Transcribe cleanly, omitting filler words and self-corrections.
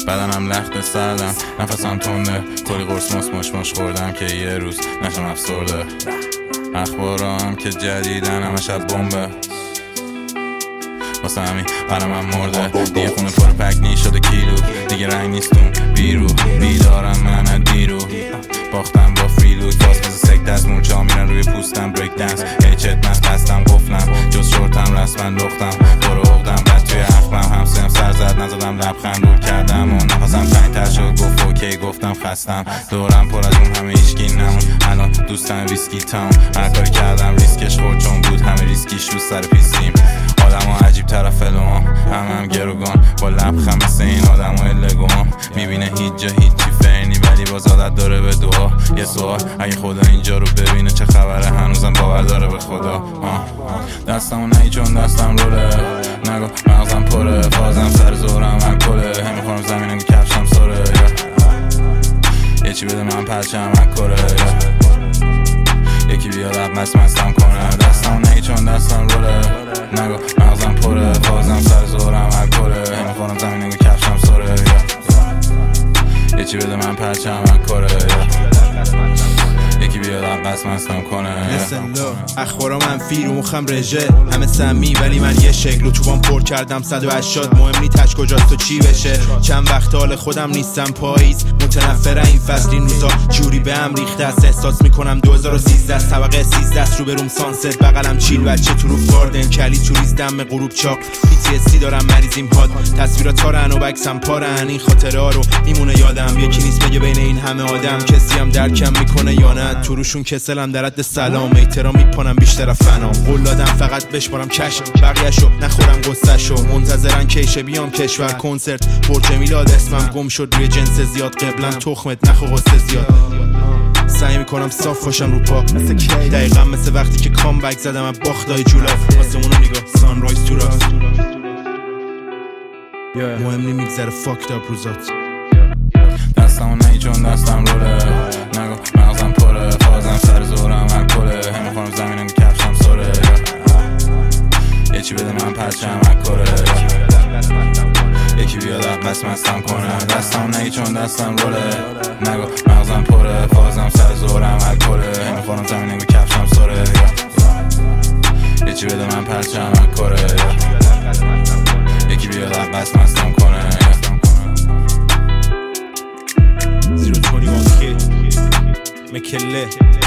بدنم لخت سردم، نفسم تنده، کلی قرص مش خوردم که یه روز نشم افسرده. اخبارام که جدیدن همه شب بمبه، واسه همین قلمم مرده. دیگه خونه پر پکنی شده کیلو، دیگه رنگ نیستون بیرو، بیدارم من دیرو. باختم با فریلوک، فاس مثل سکت از مورچا میرن روی پوستم. بریک دنس هیچت من قستم قفلم، جز شورتم رسمن لختم، برو اغدم بد توی اخمم. همسایم سر زد نزدم لبخند دور کردم و نفسم تنگ‌تر شد. گفت اوکی گفتم خستم، دورم پر از اون همه ایشکی نمون. الان دوستم ویسکی تاون، هر کاری کردم ریسکش خورد چون بود همه ریسکیش رو سر پیسیم. آدم ها عجیب طرف فلوام، هم گروگان با لبخند مثل این آدم های لگوام. میبینه هیچ جا هیچی فرنی ولی باز عادت داره به دعا. یه سوال اگه خدا اینجا رو ببینه چه خبره، هنوزم باور داره به خدا. دستمو نهی چون دستم روله، نگو مغزم پره، فازم سر زورم الکله. هم میخورم زمینم کفشم سره، یه چی بده من پرچم اکره، یکی بیاد عبمس مستم کنه. دستمو نهی چون دستم روله، نگو مغزم پره، فازم سر زورم الکله. هم میخورم زمینم کفشم سره، یه چی بده من پرچم اکره، یکی بیاد عباس مستم کنه. اخبارا منفی رو مخم رژه، همه سمی ولی من یه شکل. تو پر کردم 180، مهم نی تش کجاست و چی بشه. چند وقت حال خودم نیستم، پاییز متنفر این فصل. این روزا جوری به هم ریخته است، احساس میکنم 2013 طبقه 13 رو بروم سانست. بغلم چیل بچه تو رو گاردن، کلی تو ریز دم غروب چاق. PTSD دارم مریضیم هات، تصویرات تارن و بکسم پارن. این خاطره ها رو میمونه یادم، یکی نیست بگه بین این همه آدم کسی هم درکم میکنه یا نه. تو روشون کسلم در حد سلام، احترام میکنم بیشتر فنام. قول دادم فقط بشمارم کش، بقیه‌شو نخورم قصه‌شو. منتظرن کیشه بیام کشور کنسرت، برج میلاد اسمم گم شد روی جنس زیاد. قبلا تخمت نخو قصه زیاد، سعی میکنم صاف باشم رو پا. دقیقا مثل وقتی که کامبک زدم از باختای جولاف. آسمونو نگاه سانرایز تو راست، مهم نی میگذره فاکت اپ روزات. دستمو نهی چون دستم روله، نگو مغزم پره، فازم سر زورم الکله. هم میخورم زمینم کفشم سره، یه چی بده من پرچم اکره، یکی بیاد عباس مستم کنه. دستمو نهی چون دستم روله، نگو مغزم پره، فازم سر زورم الکله. هم میخورم زمینم کفشم سره، یه چی بده من پرچم اکره، یکی بیاد عباس مستم کنه. 021 Kid مکله